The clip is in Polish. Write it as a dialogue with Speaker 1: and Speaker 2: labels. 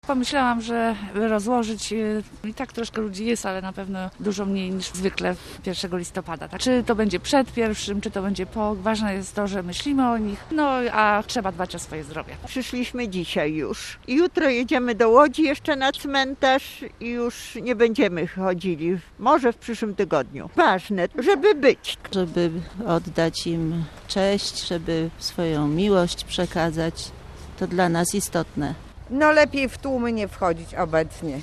Speaker 1: Pomyślałam, że rozłożyć, i tak troszkę ludzi jest, ale na pewno dużo mniej niż zwykle 1 listopada. Tak? Czy to będzie przed 1, czy to będzie po, ważne jest to, że myślimy o nich, no a trzeba dbać o swoje zdrowie.
Speaker 2: Przyszliśmy dzisiaj już. Jutro jedziemy do Łodzi jeszcze na cmentarz i już nie będziemy chodzili. Może w przyszłym tygodniu. Ważne, żeby być.
Speaker 3: Żeby oddać im cześć, żeby swoją miłość przekazać. To dla nas istotne.
Speaker 4: No lepiej w tłumy nie wchodzić obecnie.